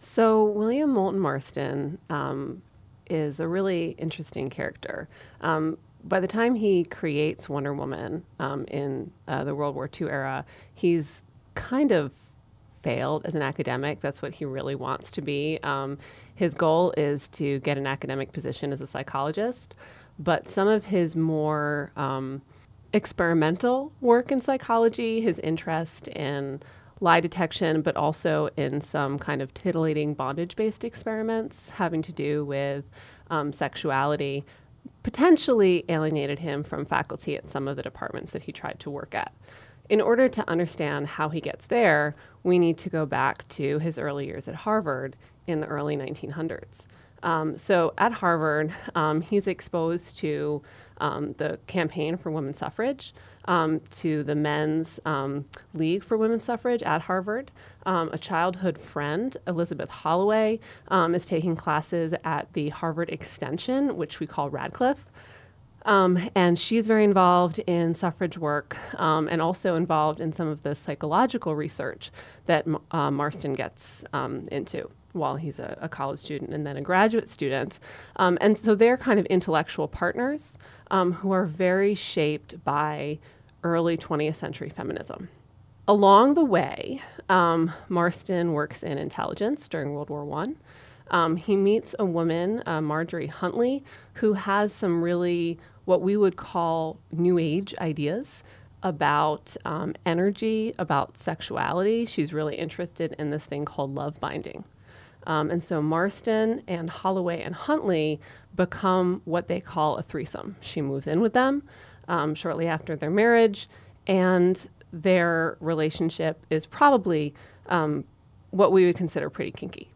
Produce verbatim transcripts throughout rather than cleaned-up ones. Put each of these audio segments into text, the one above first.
So William Moulton Marston um, is a really interesting character. Um, by the time he creates Wonder Woman um, in uh, the World War Two era, he's kind of failed as an academic. That's what he really wants to be. Um, his goal is to get an academic position as a psychologist, but some of his more um, experimental work in psychology, his interest in lie detection, but also in some kind of titillating bondage-based experiments having to do with um, sexuality, potentially alienated him from faculty at some of the departments that he tried to work at. In order to understand how he gets there, we need to go back to his early years at Harvard in the early nineteen hundreds. Um, so at Harvard, um, he's exposed to um, the campaign for women's suffrage, um, to the Men's um, League for Women's Suffrage at Harvard. Um, a childhood friend, Elizabeth Holloway, um, is taking classes at the Harvard Extension, which we call Radcliffe. Um, and she's very involved in suffrage work um, and also involved in some of the psychological research that uh, Marston gets um, into while he's a, a college student and then a graduate student. Um, and so they're kind of intellectual partners um, who are very shaped by early twentieth century feminism. Along the way, um, Marston works in intelligence during World War One. Um, he meets a woman, uh, Marjorie Huntley, who has some really what we would call New Age ideas about um, energy, about sexuality. She's really interested in this thing called love binding. Um, and so Marston and Holloway and Huntley become what they call a threesome. She moves in with them um, shortly after their marriage, and their relationship is probably um, what we would consider pretty kinky.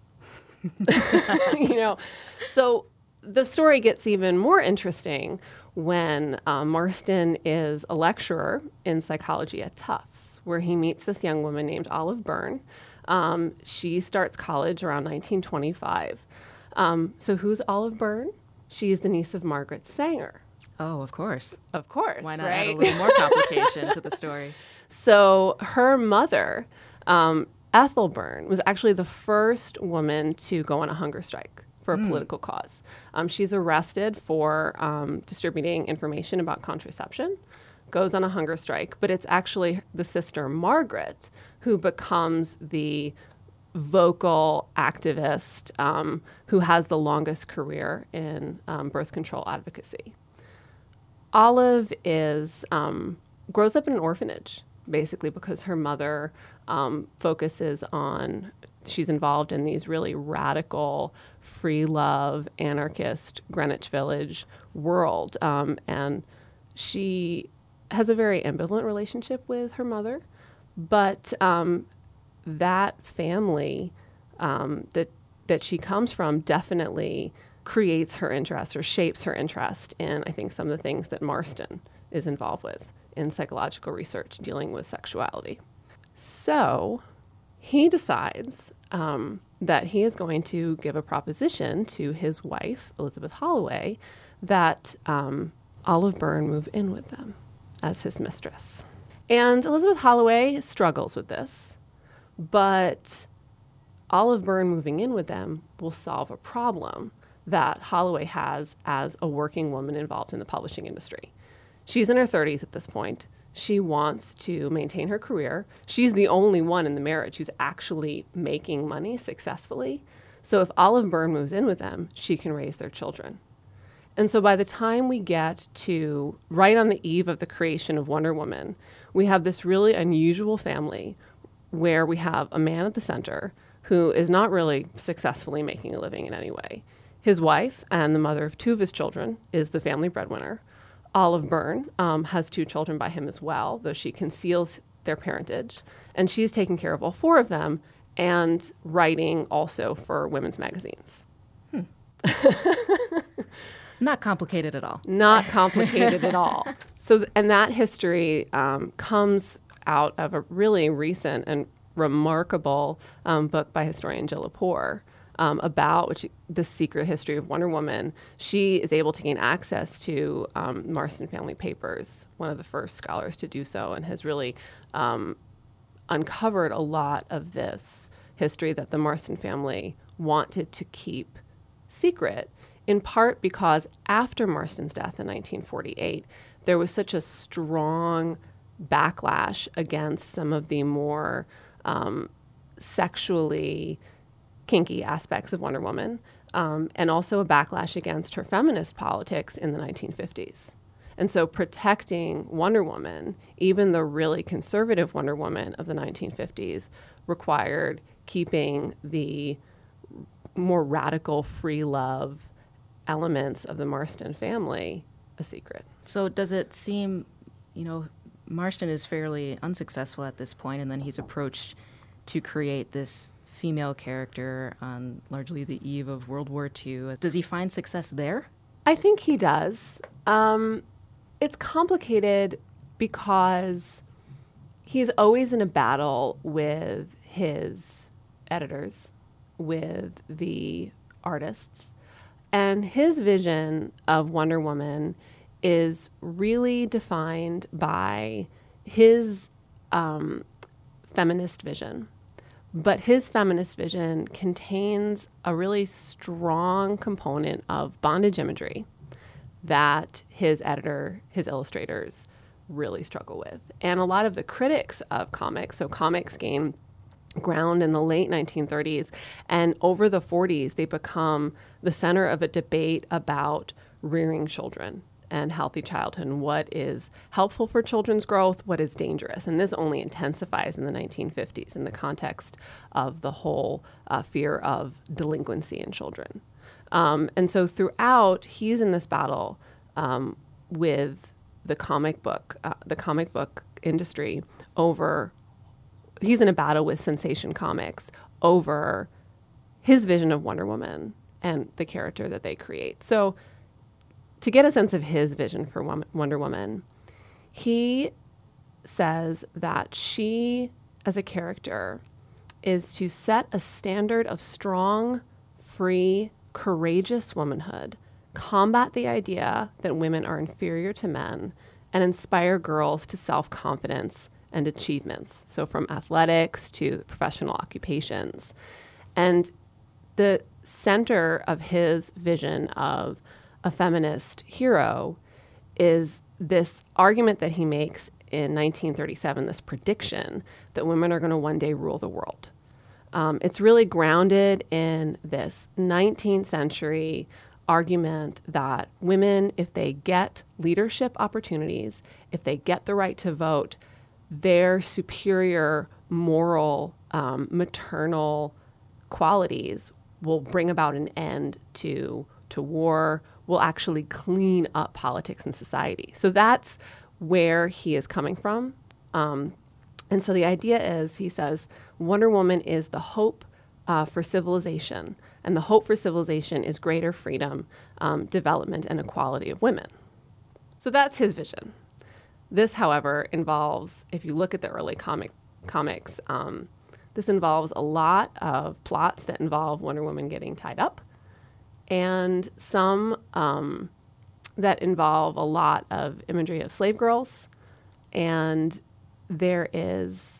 you know, so the story gets even more interesting when um, Marston is a lecturer in psychology at Tufts, where he meets this young woman named Olive Byrne. Um, she starts college around nineteen twenty-five. Um, so who's Olive Byrne? She's the niece of Margaret Sanger. Oh, of course. Of course, Why not right? add a little more complication to the story? So her mother, um, Ethel Byrne, was actually the first woman to go on a hunger strike for a mm. political cause. Um, she's arrested for um, distributing information about contraception, goes on a hunger strike, but it's actually the sister Margaret who becomes the vocal activist um, who has the longest career in um, birth control advocacy. Olive is um, grows up in an orphanage, basically because her mother um, focuses on, she's involved in these really radical, free love, anarchist Greenwich Village world. Um, and she has a very ambivalent relationship with her mother, but um, that family um, that that she comes from definitely creates her interest or shapes her interest in, I think, some of the things that Marston is involved with in psychological research dealing with sexuality. So he decides um, that he is going to give a proposition to his wife, Elizabeth Holloway, that um, Olive Byrne move in with them as his mistress. And Elizabeth Holloway struggles with this, but Olive Byrne moving in with them will solve a problem that Holloway has as a working woman involved in the publishing industry. She's in her thirties at this point. She wants to maintain her career. She's the only one in the marriage who's actually making money successfully. So if Olive Byrne moves in with them, she can raise their children. And so by the time we get to right on the eve of the creation of Wonder Woman, we have this really unusual family where we have a man at the center who is not really successfully making a living in any way. His wife and the mother of two of his children is the family breadwinner. Olive Byrne um, has two children by him as well, though she conceals their parentage. And she's taking care of all four of them and writing also for women's magazines. Hmm. Not complicated at all. Not complicated at all. So, th- and that history um, comes out of a really recent and remarkable um, book by historian Jill Lepore um, about which, the secret history of Wonder Woman. She is able to gain access to um, Marston family papers, one of the first scholars to do so, and has really um, uncovered a lot of this history that the Marston family wanted to keep secret, in part because after Marston's death in nineteen forty-eight, there was such a strong backlash against some of the more um, sexually kinky aspects of Wonder Woman, um, and also a backlash against her feminist politics in the nineteen fifties. And so protecting Wonder Woman, even the really conservative Wonder Woman of the nineteen fifties, required keeping the more radical free love elements of the Marston family a secret. So does it seem, you know, Marston is fairly unsuccessful at this point, and then he's approached to create this female character on largely the eve of World War Two. Does he find success there? I think he does. Um, it's complicated because he's always in a battle with his editors, with the artists. And his vision of Wonder Woman is really defined by his um, feminist vision. But his feminist vision contains a really strong component of bondage imagery that his editor, his illustrators really struggle with. And a lot of the critics of comics, so comics gain ground in the late nineteen thirties, and over the forties, they become the center of a debate about rearing children and healthy childhood, and what is helpful for children's growth, what is dangerous. And this only intensifies in the nineteen fifties in the context of the whole uh, fear of delinquency in children. Um, and so throughout, he's in this battle um, with the comic book, uh, the comic book industry over, he's in a battle with Sensation Comics over his vision of Wonder Woman and the character that they create. So to get a sense of his vision for Wonder Woman, he says that she, as a character, is to set a standard of strong, free, courageous womanhood, combat the idea that women are inferior to men, and inspire girls to self-confidence and achievements, so from athletics to professional occupations. And the center of his vision of a feminist hero is this argument that he makes in nineteen thirty-seven, this prediction that women are going to one day rule the world. Um, it's really grounded in this nineteenth century argument that women, if they get leadership opportunities, if they get the right to vote, their superior moral, um, maternal qualities will bring about an end to, to war, will actually clean up politics and society. So that's where he is coming from. Um, and so the idea is, he says, Wonder Woman is the hope uh, for civilization. And the hope for civilization is greater freedom, um, development, and equality of women. So that's his vision. This, however, involves, if you look at the early comic comics, um, this involves a lot of plots that involve Wonder Woman getting tied up, and some um, that involve a lot of imagery of slave girls. And there is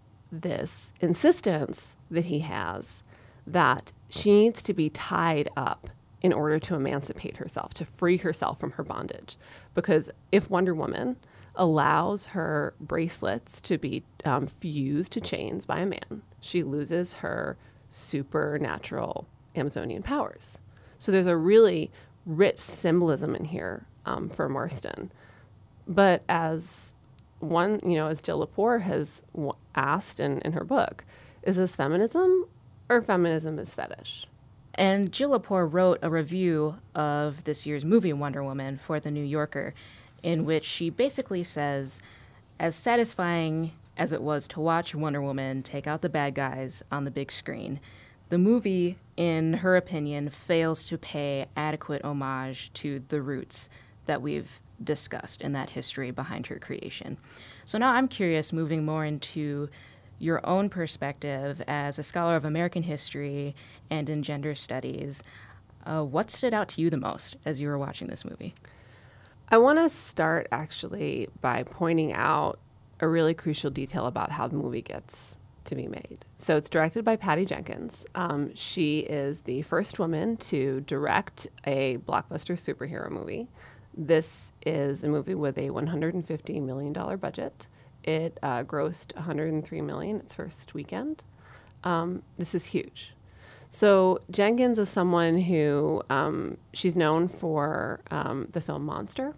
this insistence that he has that she needs to be tied up in order to emancipate herself, to free herself from her bondage. Because if Wonder Woman allows her bracelets to be um, fused to chains by a man, she loses her supernatural Amazonian powers. So there's a really rich symbolism in here um, for Marston. But as one, you know, as Jill Lepore has w- asked in, in her book, is this feminism or feminism is fetish? And Jill Lepore wrote a review of this year's movie Wonder Woman for The New Yorker, in which she basically says, as satisfying as it was to watch Wonder Woman take out the bad guys on the big screen, the movie, in her opinion, fails to pay adequate homage to the roots that we've discussed in that history behind her creation. So now I'm curious, moving more into your own perspective as a scholar of American history and in gender studies, uh, what stood out to you the most as you were watching this movie? I want to start actually by pointing out a really crucial detail about how the movie gets to be made. So it's directed by Patty Jenkins. Um, she is the first woman to direct a blockbuster superhero movie. This is a movie with a one hundred fifty million dollars budget. It uh, grossed one hundred three million dollars its first weekend. Um, this is huge. So Jenkins is someone who, um, she's known for um, the film Monster.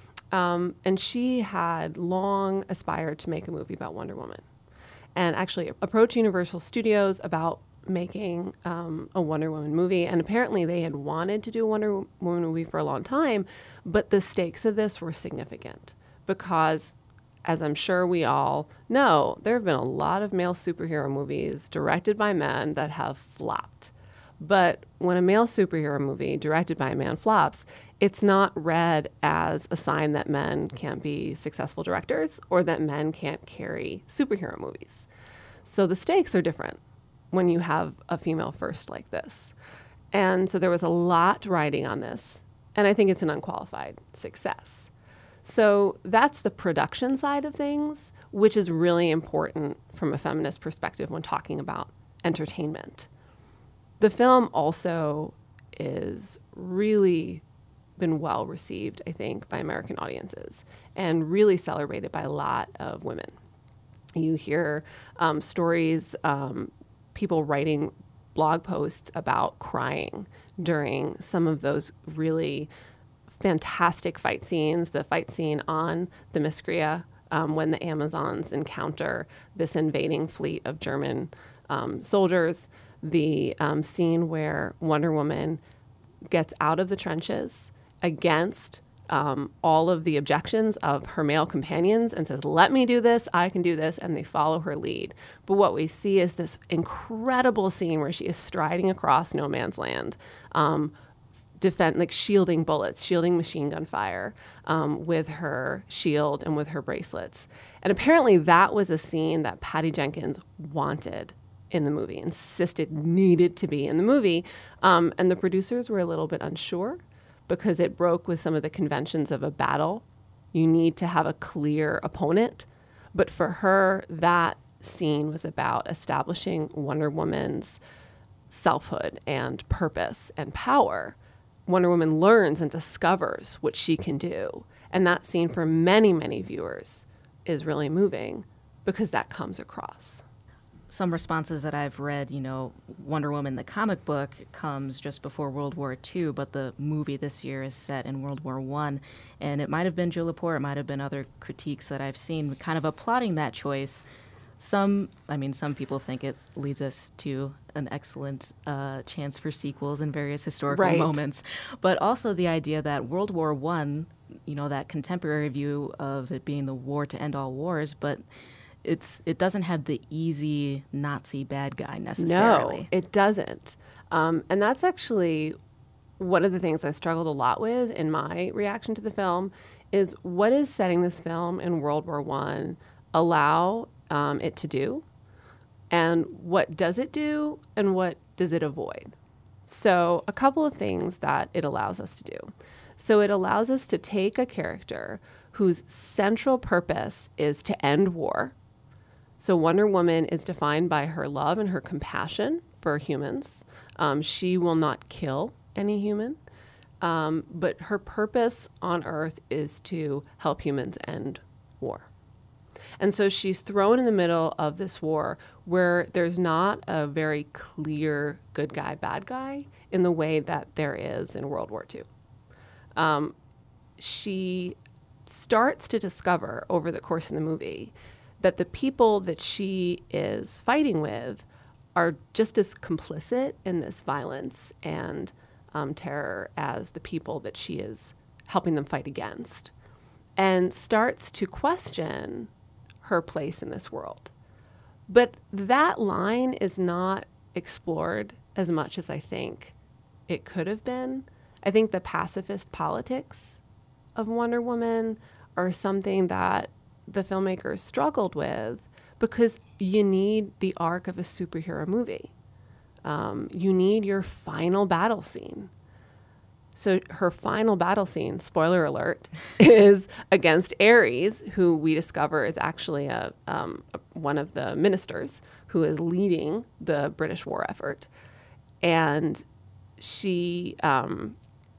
Um, and she had long aspired to make a movie about Wonder Woman, and actually approached Universal Studios about making um, a Wonder Woman movie. And apparently they had wanted to do a Wonder Woman movie for a long time, but the stakes of this were significant because, as I'm sure we all know, there have been a lot of male superhero movies directed by men that have flopped. But when a male superhero movie directed by a man flops, it's not read as a sign that men can't be successful directors or that men can't carry superhero movies. So the stakes are different when you have a female first like this. And so there was a lot riding on this, and I think it's an unqualified success. So that's the production side of things, which is really important from a feminist perspective when talking about entertainment. The film also is really been well received, I think, by American audiences and really celebrated by a lot of women. You hear um, stories, um, people writing blog posts about crying during some of those really fantastic fight scenes, the fight scene on the Themyscira um, when the Amazons encounter this invading fleet of German um, soldiers, the um, scene where Wonder Woman gets out of the trenches against um, all of the objections of her male companions and says, let me do this, I can do this, and they follow her lead. But what we see is this incredible scene where she is striding across no man's land, um, defend, like shielding bullets, shielding machine gun fire um, with her shield and with her bracelets. And apparently that was a scene that Patty Jenkins wanted in the movie, insisted needed to be in the movie. Um, and the producers were a little bit unsure because it broke with some of the conventions of a battle. You need to have a clear opponent. But for her, that scene was about establishing Wonder Woman's selfhood and purpose and power. Wonder Woman learns and discovers what she can do. And that scene for many, many viewers is really moving because that comes across. Some responses that I've read, you know, Wonder Woman, the comic book, comes just before World War Two, but the movie this year is set in World War One. And it might have been Jill Lepore, it might have been other critiques that I've seen kind of applauding that choice. Some, I mean, some people think it leads us to an excellent uh, chance for sequels in various historical right. moments. But also the idea that World War One, you know, that contemporary view of it being the war to end all wars, but It's it doesn't have the easy Nazi bad guy necessarily. No, it doesn't. Um, and that's actually one of the things I struggled a lot with in my reaction to the film is what is setting this film in World War One allow um, it to do, and what does it do, and what does it avoid? So a couple of things that it allows us to do. So it allows us to take a character whose central purpose is to end war. So Wonder Woman is defined by her love and her compassion for humans. Um, she will not kill any human, um, but her purpose on Earth is to help humans end war. And so she's thrown in the middle of this war where there's not a very clear good guy, bad guy in the way that there is in World War Two. Um, she starts to discover over the course of the movie that the people that she is fighting with are just as complicit in this violence and um, terror as the people that she is helping them fight against, and starts to question her place in this world. But that line is not explored as much as I think it could have been. I think the pacifist politics of Wonder Woman are something that the filmmakers struggled with because you need the arc of a superhero movie. Um, you need your final battle scene. So her final battle scene, spoiler alert, is against Ares, who we discover is actually a, um, a one of the ministers who is leading the British war effort. And she um,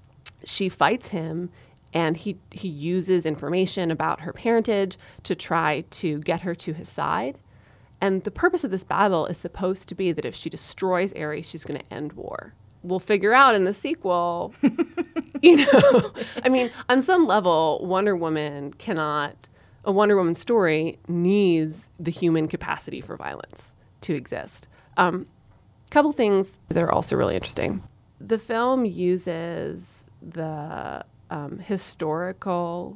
she fights him, and he, he uses information about her parentage to try to get her to his side. And the purpose of this battle is supposed to be that if she destroys Ares, she's going to end war. We'll figure out in the sequel, you know, I mean, on some level, Wonder Woman cannot, a Wonder Woman story needs the human capacity for violence to exist. Um, couple things that are also really interesting. The film uses the um, historical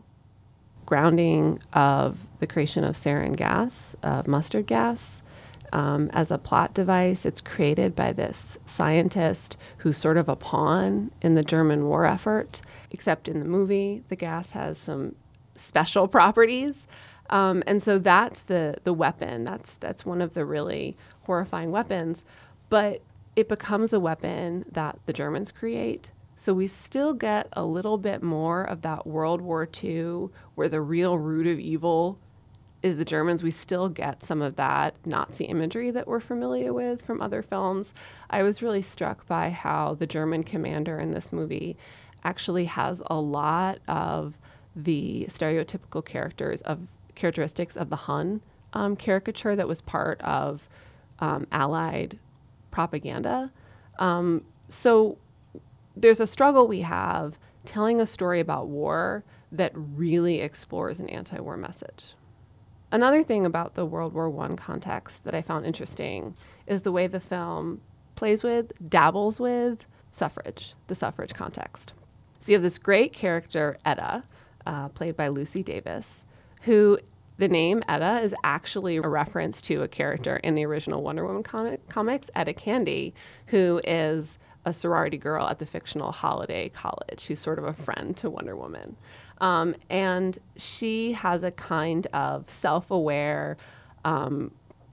grounding of the creation of sarin gas, of mustard gas, um, as a plot device. It's created by this scientist who's sort of a pawn in the German war effort, except in the movie, the gas has some special properties. Um, and so that's the the weapon. That's that's one of the really horrifying weapons. But it becomes a weapon that the Germans create. So we still get a little bit more of that World War Two, where the real root of evil is the Germans. We still get some of that Nazi imagery that we're familiar with from other films. I was really struck by how the German commander in this movie actually has a lot of the stereotypical characters of characteristics of the Hun um, caricature that was part of um, Allied propaganda. Um, so there's a struggle we have telling a story about war that really explores an anti-war message. Another thing about the World War One context that I found interesting is the way the film plays with, dabbles with suffrage, the suffrage context. So you have this great character, Etta, uh, played by Lucy Davis, who the name Etta is actually a reference to a character in the original Wonder Woman con- comics, Etta Candy, who is a sorority girl at the fictional Holiday College, who's sort of a friend to Wonder Woman. Um, and she has a kind of self-aware, um,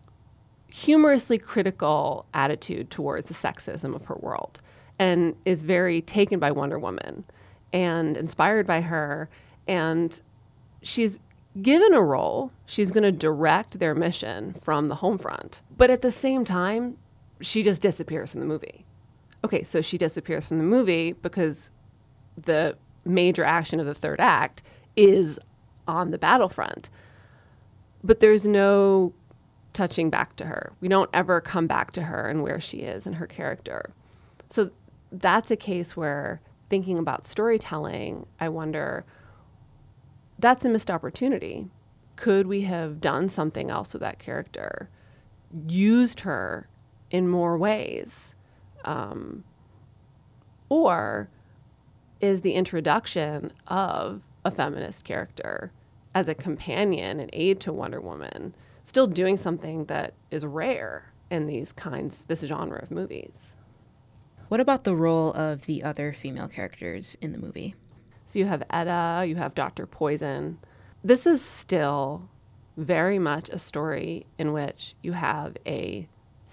humorously critical attitude towards the sexism of her world, and is very taken by Wonder Woman and inspired by her. And she's given a role. She's going to direct their mission from the home front. But at the same time, she just disappears from the movie. Okay, so she disappears from the movie because the major action of the third act is on the battlefront. But there's no touching back to her. We don't ever come back to her and where she is and her character. So that's a case where, thinking about storytelling, I wonder, that's a missed opportunity. Could we have done something else with that character? Used her in more ways? Um, or is the introduction of a feminist character as a companion and aid to Wonder Woman still doing something that is rare in these kinds, this genre of movies? What about the role of the other female characters in the movie? So you have Etta, you have Doctor Poison. This is still very much a story in which you have a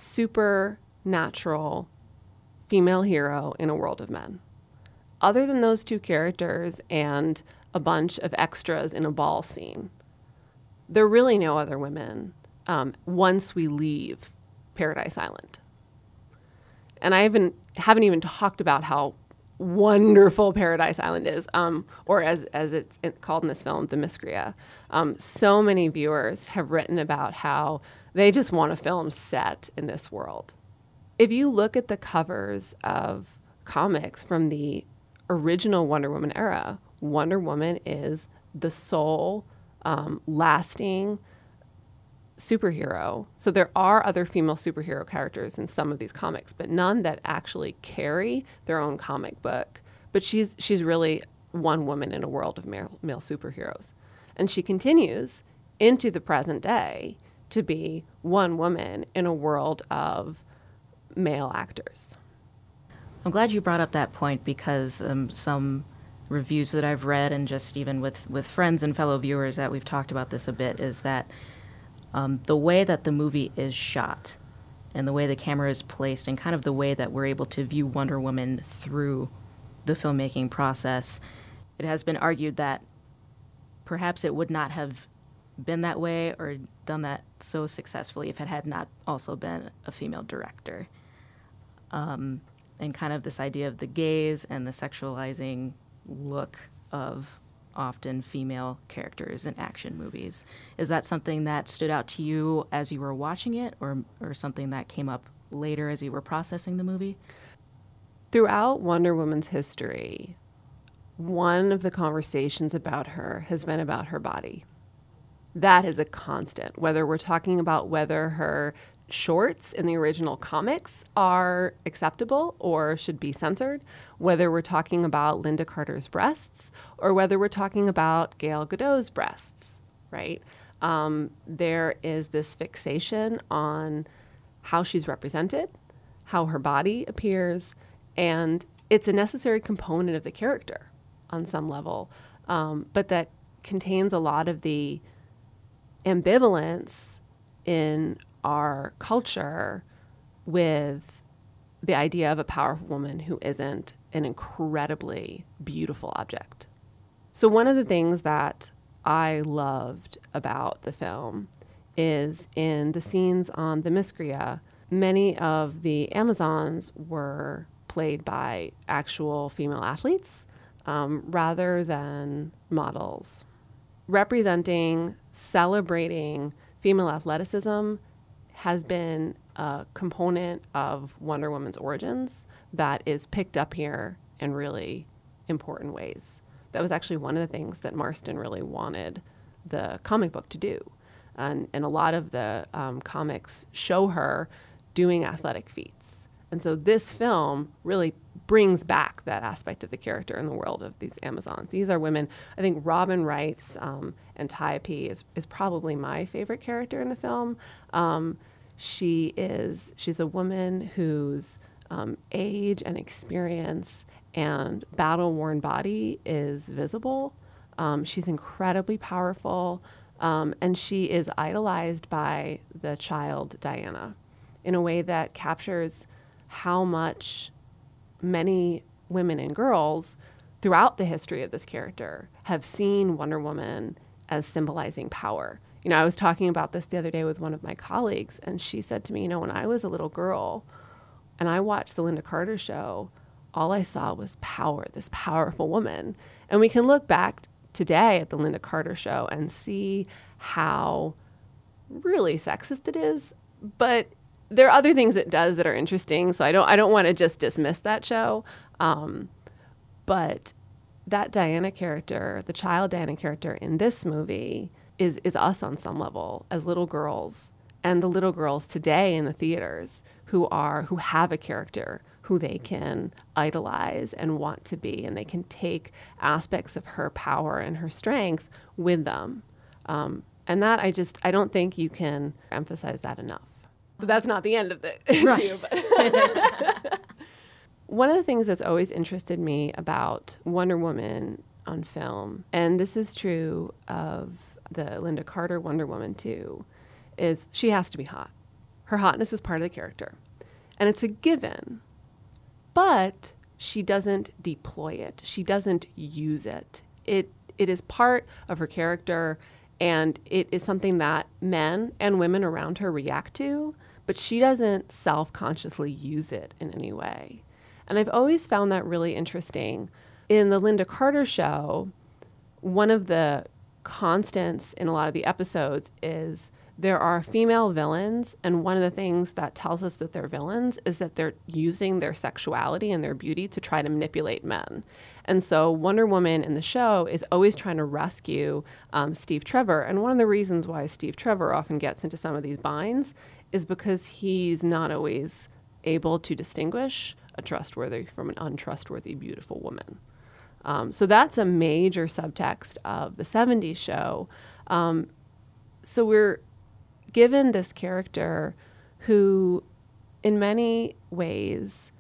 supernatural female hero in a world of men. Other than those two characters and a bunch of extras in a ball scene, there are really no other women um, once we leave Paradise Island. And I haven't, haven't even talked about how wonderful Paradise Island is, um, or as, as it's called in this film, Themyscira. Um, so many viewers have written about how they just want a film set in this world. If you look at the covers of comics from the original Wonder Woman era, Wonder Woman is the sole um, lasting superhero. So there are other female superhero characters in some of these comics, but none that actually carry their own comic book. But she's she's really one woman in a world of male, male superheroes. And she continues into the present day to be one woman in a world of male actors. I'm glad you brought up that point, because um, some reviews that I've read, and just even with, with friends and fellow viewers that we've talked about this a bit, is that um, the way that the movie is shot and the way the camera is placed and kind of the way that we're able to view Wonder Woman through the filmmaking process. It has been argued that perhaps it would not have been that way or done that so successfully if it had not also been a female director. Um, and kind of this idea of the gaze and the sexualizing look of often female characters in action movies. Is that something that stood out to you as you were watching it, or or something that came up later as you were processing the movie? Throughout Wonder Woman's history, one of the conversations about her has been about her body. That is a constant, whether we're talking about whether her shorts in the original comics are acceptable or should be censored, whether we're talking about Lynda Carter's breasts, or whether we're talking about Gal Gadot's breasts, right? Um, there is this fixation on how she's represented, how her body appears, and it's a necessary component of the character on some level, um, but that contains a lot of the ambivalence in our culture with the idea of a powerful woman who isn't an incredibly beautiful object. So one of the things that I loved about the film is in the scenes on Themyscira, many of the Amazons were played by actual female athletes um, rather than models. Representing, celebrating female athleticism has been a component of Wonder Woman's origins that is picked up here in really important ways. That was actually one of the things that Marston really wanted the comic book to do. And, and a lot of the um, comics show her doing athletic feats. And so this film really brings back that aspect of the character in the world of these Amazons. These are women, I think Robin Wright's um, Antiope is, is probably my favorite character in the film. Um, she is, she's a woman whose um, age and experience and battle-worn body is visible. Um, she's incredibly powerful, um, and she is idolized by the child Diana in a way that captures how much many women and girls throughout the history of this character have seen Wonder Woman as symbolizing power. You know, I was talking about this the other day with one of my colleagues, and she said to me, you know, when I was a little girl and I watched the Lynda Carter show, all I saw was power, this powerful woman. And we can look back today at the Lynda Carter show and see how really sexist it is, but there are other things it does that are interesting, so I don't I don't want to just dismiss that show. Um, but that Diana character, the child Diana character in this movie, is is us on some level as little girls, and the little girls today in the theaters who are who have a character who they can idolize and want to be, and they can take aspects of her power and her strength with them. Um, and that I just I don't think you can emphasize that enough. But that's not the end of the issue. Right. But one of the things that's always interested me about Wonder Woman on film, and this is true of the Lynda Carter Wonder Woman too, is she has to be hot. Her hotness is part of the character. And it's a given. But she doesn't deploy it. She doesn't use it. It it is part of her character, and it is something that men and women around her react to, but she doesn't self-consciously use it in any way. And I've always found that really interesting. In the Lynda Carter show, one of the constants in a lot of the episodes is there are female villains, and one of the things that tells us that they're villains is that they're using their sexuality and their beauty to try to manipulate men. And so Wonder Woman in the show is always trying to rescue um, Steve Trevor. And one of the reasons why Steve Trevor often gets into some of these binds is because he's not always able to distinguish a trustworthy from an untrustworthy, beautiful woman. Um, so that's a major subtext of the seventies show. Um, so we're given this character who, in many ways,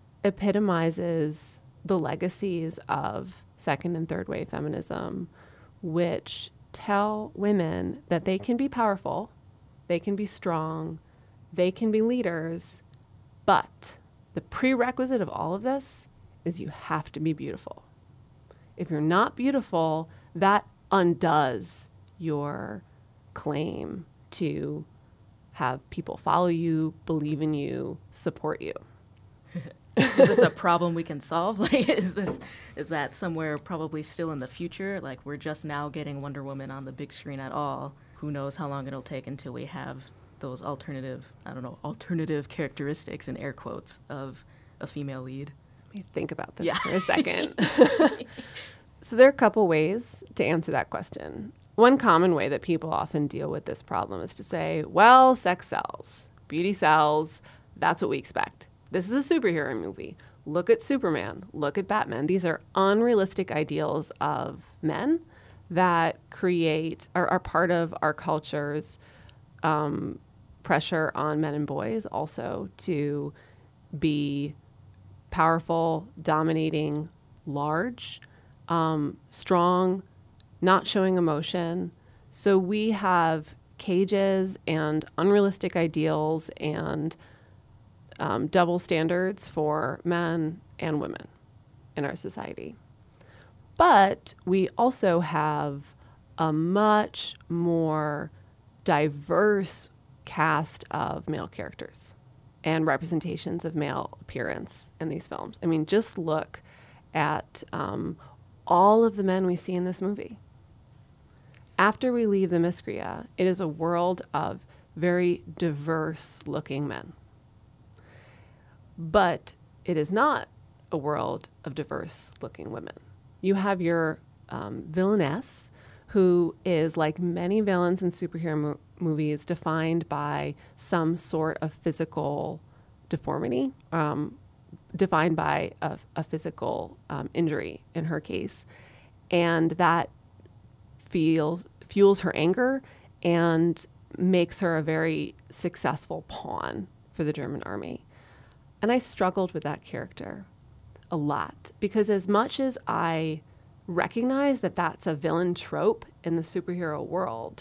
epitomizes the legacies of second and third wave feminism, which tell women that they can be powerful, they can be strong, they can be leaders, but the prerequisite of all of this is you have to be beautiful. If you're not beautiful, that undoes your claim to have people follow you, believe in you, support you. Is this a problem we can solve? Like, is this is that somewhere probably still in the future? Like, we're just now getting Wonder Woman on the big screen at all. Who knows how long it'll take until we have those alternative, I don't know, alternative characteristics in air quotes of a female lead. Let me think about this yeah. for a second. So there are a couple ways to answer that question. One common way that people often deal with this problem is to say, well, sex sells, beauty sells, that's what we expect. This is a superhero movie. Look at Superman, look at Batman. These are unrealistic ideals of men that create, are, are part of our culture's um, pressure on men and boys also to be powerful, dominating, large, um, strong, not showing emotion. So we have cages and unrealistic ideals and um, double standards for men and women in our society. But we also have a much more diverse cast of male characters and representations of male appearance in these films. I mean, just look at um, all of the men we see in this movie. After we leave the Themyscira, it is a world of very diverse-looking men. But it is not a world of diverse-looking women. You have your um, villainess, who is, like many villains in superhero mo- movies, defined by some sort of physical deformity, um, defined by a, a physical um, injury in her case. And that feels fuels her anger and makes her a very successful pawn for the German army. And I struggled with that character a lot because as much as I recognize that that's a villain trope in the superhero world,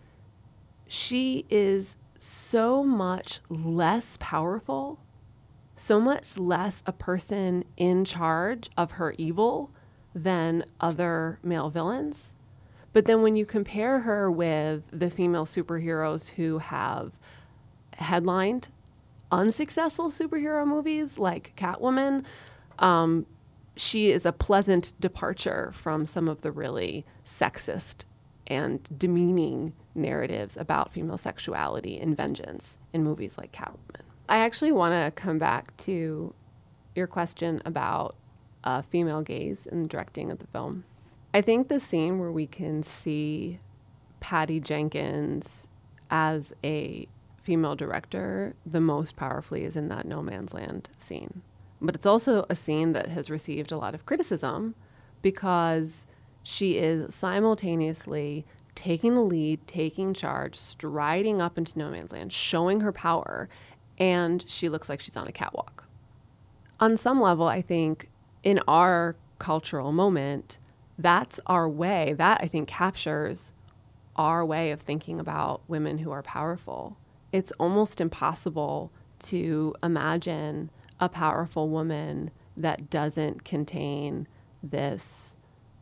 she is so much less powerful, so much less a person in charge of her evil than other male villains. But then when you compare her with the female superheroes who have headlined unsuccessful superhero movies like Catwoman, um, she is a pleasant departure from some of the really sexist and demeaning narratives about female sexuality and vengeance in movies like Catwoman. I actually want to come back to your question about uh, female gaze in the directing of the film. I think the scene where we can see Patty Jenkins as a female director the most powerfully is in that No Man's Land scene. But it's also a scene that has received a lot of criticism because she is simultaneously taking the lead, taking charge, striding up into No Man's Land, showing her power, and she looks like she's on a catwalk. On some level, I think in our cultural moment, that's our way. That, I think, captures our way of thinking about women who are powerful. It's almost impossible to imagine a powerful woman that doesn't contain this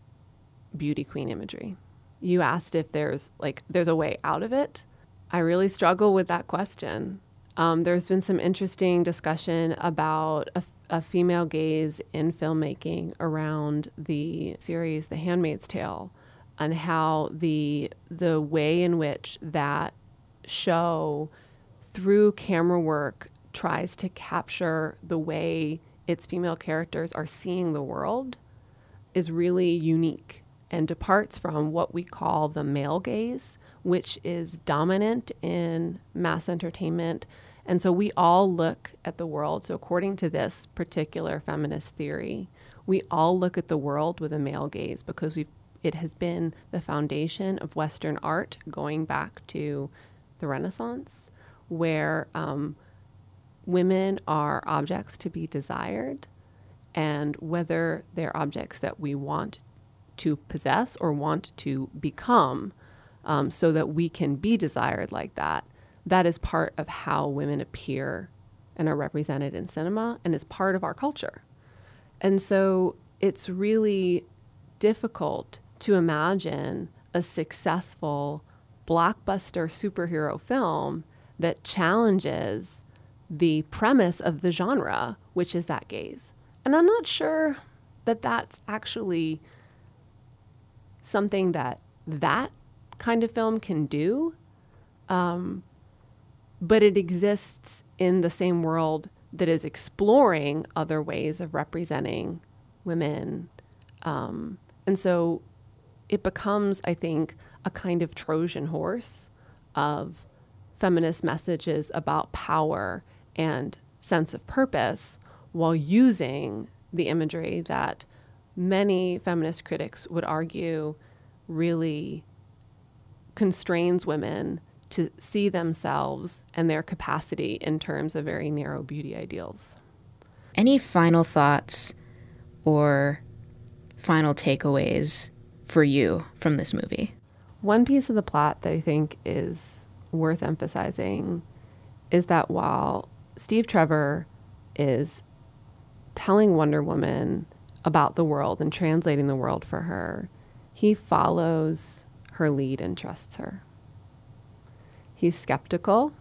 beauty queen imagery. You asked if there's like there's a way out of it. I really struggle with that question. Um, there's been some interesting discussion about a, a female gaze in filmmaking around the series The Handmaid's Tale and how the the way in which that show through camera work tries to capture the way its female characters are seeing the world is really unique and departs from what we call the male gaze, which is dominant in mass entertainment. And so we all look at the world. So according to this particular feminist theory, we all look at the world with a male gaze because we've, it has been the foundation of Western art going back to the Renaissance, where um, women are objects to be desired, and whether they're objects that we want to possess or want to become um, so that we can be desired like that, that is part of how women appear and are represented in cinema and is part of our culture. And so it's really difficult to imagine a successful blockbuster superhero film that challenges the premise of the genre, which is that gaze. And I'm not sure that that's actually something that that kind of film can do, um, but it exists in the same world that is exploring other ways of representing women. Um, and so it becomes, I think, a kind of Trojan horse of feminist messages about power and sense of purpose, while using the imagery that many feminist critics would argue really constrains women to see themselves and their capacity in terms of very narrow beauty ideals. Any final thoughts or final takeaways for you from this movie? One piece of the plot that I think is worth emphasizing is that while Steve Trevor is telling Wonder Woman about the world and translating the world for her, he follows her lead and trusts her. He's skeptical.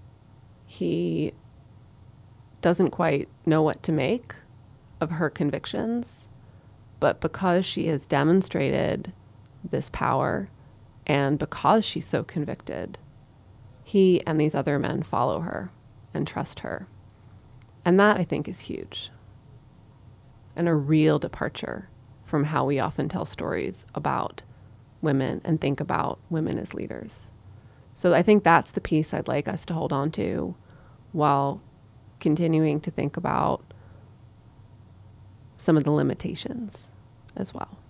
He doesn't quite know what to make of her convictions, but because she has demonstrated this power and because she's so convicted, he and these other men follow her and trust her. And that, I think, is huge and a real departure from how we often tell stories about women and think about women as leaders. So I think that's the piece I'd like us to hold on to while continuing to think about some of the limitations as well.